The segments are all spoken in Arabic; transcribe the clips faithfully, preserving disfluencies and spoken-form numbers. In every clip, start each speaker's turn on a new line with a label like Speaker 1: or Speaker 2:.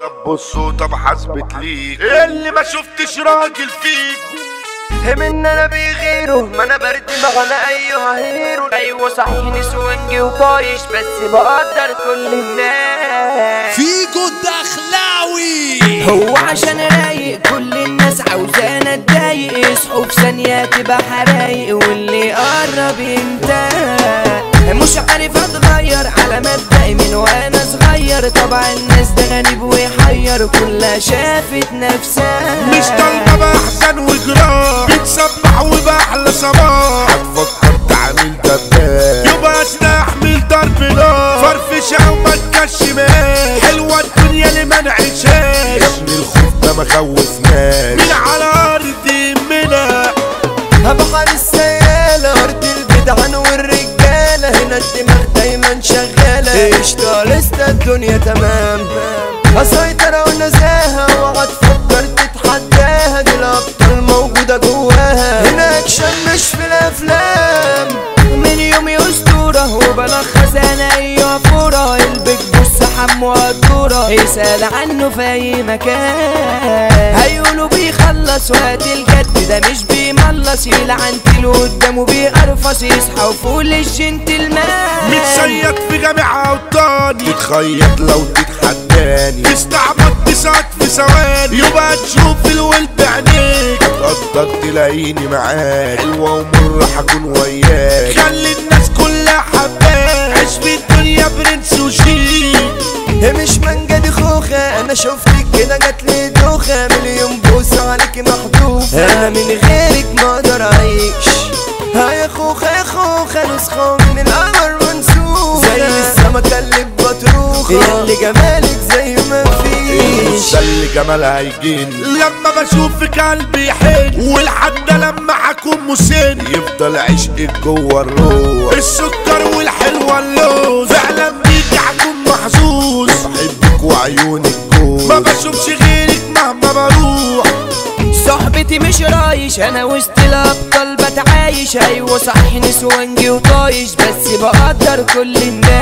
Speaker 1: طب بصوا طب حسبت ليك اللي ما شفتش راجل فيك
Speaker 2: من انا بغيره ما انا برد على ايها هيرو. ايوه صحيح نسوانجي وطايش بس بقدر كل الناس.
Speaker 3: فيكو الدخلاوي
Speaker 2: هو عشان رايق كل الناس عاوزانا اتضايق. يصحوا في ثانية تبقى حرايق واللي يقرب ينتهي. مش عارف اتغير على مبدئي من وانا صغير. طبعا الناس ده غريب ويحير كلها شافت نفسها.
Speaker 1: مش طالبة بأحزن وجراح بتسبح وبأحلى صباح. هتفكر تعمل دباب يبقى استحمل ضرب نار. فرفشة وما تكشماش حلوة الدنيا اللي ما نعيشهاش. اسم الخوف ده مخوفناش مين على أرض يمنا.
Speaker 2: بحر السيالة أرض الجدعان والرجالة. هنا الدماغ دايما شغالة. قشطة لسه الدنيا تمام. أسيطر ونزاهة وقعد فكر تتحداها. دي الأبطال موجودة جواها. هنا أكشن مش في الأفلام. من يومي أسطورة وبلخص أنا أيها فورة. البيج بص حمو الدورة يسأل عنه في أي مكان. هيقولوا بيخلص وقت الجد ده مش بيملص. يلعن كيلو قدامه بيقرفص. يصحى وفول الجنتلمان.
Speaker 1: متصيد في جامع أوطاني تتخيط لو تتحداني. تستعبط تسعد في ثواني يبقى تشوف الولد بعينيك. تقدر تلاقيني معاك حلوة ومرة حكون وياك. خلي الناس كلها حباك. عيش في الدنيا برنس وشيك.
Speaker 2: مش منجا دي خوخة. انا شفتك كده جاتلي دوخة. مليون بوسة عليكي محذوفة. انا من غيرك ما اقدر اعيش. ها يا خوخة يا خوخة نسخة من القمر منسوخة. زي السمكة اللي بطروخة. اللي جمالك زي ما فيش.
Speaker 1: ده اللي جمالها يجيني لما بشوفك قلبي يحن. ولحد لما حكون مسن يفضل عشقك جوه الروح. السكر والحلوة اللوز فعلا بيك حكون محظوظ. بحبك وعيونك جوز ما بشوفش غيرك مهما بروح.
Speaker 2: صحبتي مش رايش انا وسط الابطال بتعايش. ايوه صح نسوانجي وطايش بس بقدر كل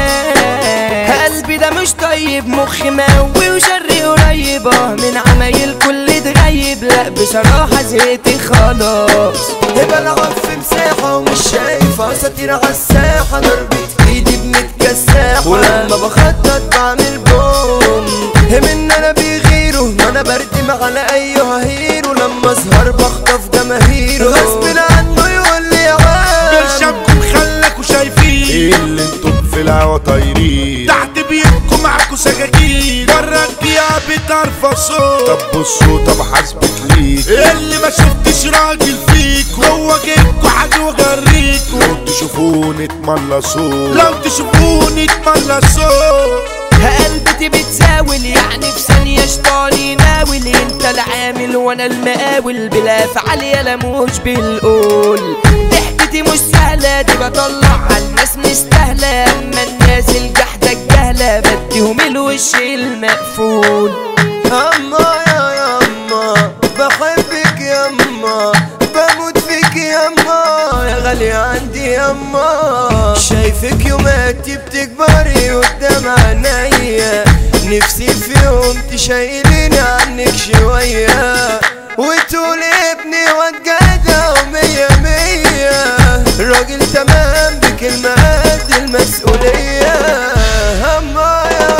Speaker 2: الناس. قلبي ده مش طيب مخي مقوي وشري قريبة. من عمايل كل اتغيب لا بصراحة زهقت خلاص. هبقى العب في مساحة ومش شايفة اساطير عالساحة. ضربة ايدي بنتكساحة ولما بخطط بعمل بوم. من انا بيغيره ما انا بردم على ايها هيرو. لما اسهر بخطف جماهيره غصب عنه يقول لي يا عم.
Speaker 1: برشامكم خلاكوا شايفين ايه اللي انتوا في الهوا طايرين. تحت بيتكم معاكوا سكاكين. برا الجياب بترفصوا. طب بصوا طب حسبت ليك اللي ما شفتش راجل فيكوا. هو جيبكوا حاجة وجريكوا. لو تشوفوني تملصوا لو تشوفوني تملصوا.
Speaker 2: قلبتي بتزاول يعني في ثانية شطاني ناول. انت العامل وانا المقاول بلا فعل يلا مش بالقول. ضحكتي مش سهلة دي بطلع عالناس مستاهلة. اما الناس الجحدة الجهلة بديهم الوش المقفول. اما يا ياما بحبك ياما بموت فيك ياما. يا غالية عندي ياما. شايفك يوماتي بتكبري قدام عينيا. نفسي في يوم تشيليني عنك شوية. وتقولي ابني واتجدع ومية مية. راجل تمام بكلمة قد المسؤولية. هما يا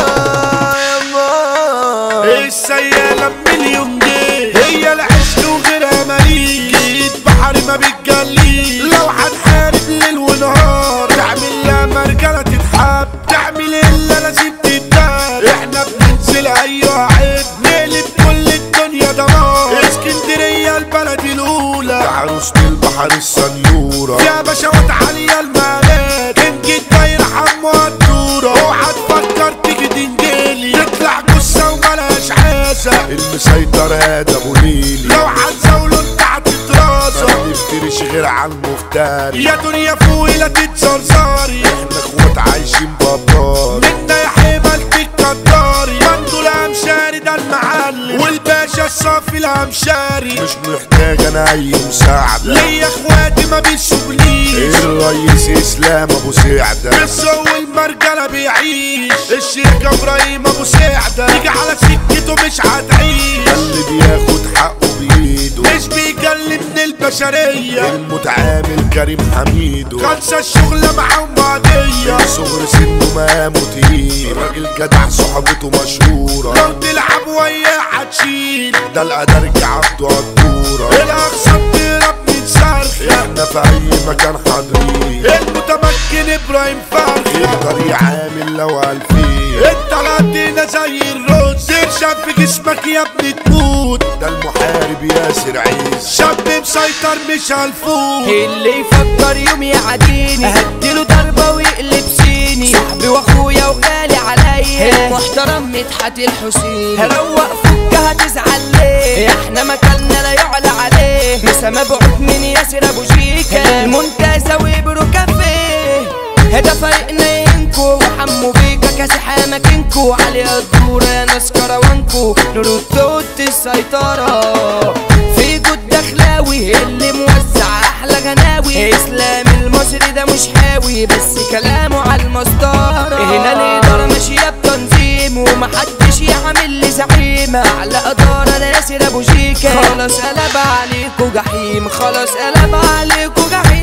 Speaker 2: ياما
Speaker 1: السيالة بمليون جنيه هي العشق وغيرها ماليش. جيت بحر ما بتجليش. لو هنحارب ليل ونهار تعمل لها مرجلة تتحب. تعمل الا لازم تتدار. احنا بننزل ايوه عيب نقلب كل الدنيا دمار. اسكندرية البلد الاولى عروسة البحر السنورة. يا باشوات عالية المالات كنجي الدايرة حمو الدورة. اوعى تفكر تيجي تنجلي تطلع جثة وملهاش عاسة. المسيطر هذا ابو ليلي. لو هتزاوله انت هتتراسى. ما تفتريش غير على المفتري. يا دنيا فوقي لا تتزرزري. احنا اخوات عايشين بابار. منا يا حبال تتكدري. بندو الامشاري ده المعلم والباشا الصافي الامشاري. مش محتاج انا اي مساعدة. ليا اخواتي ما بيشوفنيش. الرئيس اسلام ابو سعدة بس هو المرجلة بيعيش. الشيخ ابراهيم ابو سعدة يجي على سكته البشرية المتعامل كريم حميدو خلص الشغلة معاهم بعدية صغر سنه مقامه تقيل راجل جدع صحبته مشهورة لو تلعب وياه هتشيل ده الأدرج عبده عالدورة الأقسام تهرب من صرخ احنا في أي مكان حاضرين المتمكن إبراهيم فرخ يقدر يعامل لو ألفين انت لقينا زي الرز ترشم في جسمك يا ابني تموت ده المحارب ياسر عيز شاب مسيطر مش هالفوت
Speaker 2: اللي يفكر يوم يعاديني هديله ضربة ويقلب سيني صاحبي واخويا وغالي عليا المحترم مدحت الحسين هروق فك هتزعل ليه احنا مكاننا لا يعلى عليه مسا مبعوث من ياسر ابو شيكا المنتزه وبرو كافيه هدا فريقنا ينكو وحمو بيكا كاسح اماكنكو علي الدورة يا ناس كروانكو نور توت السيطرة في جود دخلاوي اللي موزع احلى غناوي اسلام المصري ده مش حاوي بس كلامه على المسطرة هنا الادارة ماشية بتنظيم ومحدش يعمل لي زعيم اعلى ادارة ياسر ابو شيكا خلاص قلب عليكو جحيم خلاص قلب عليكو جحيم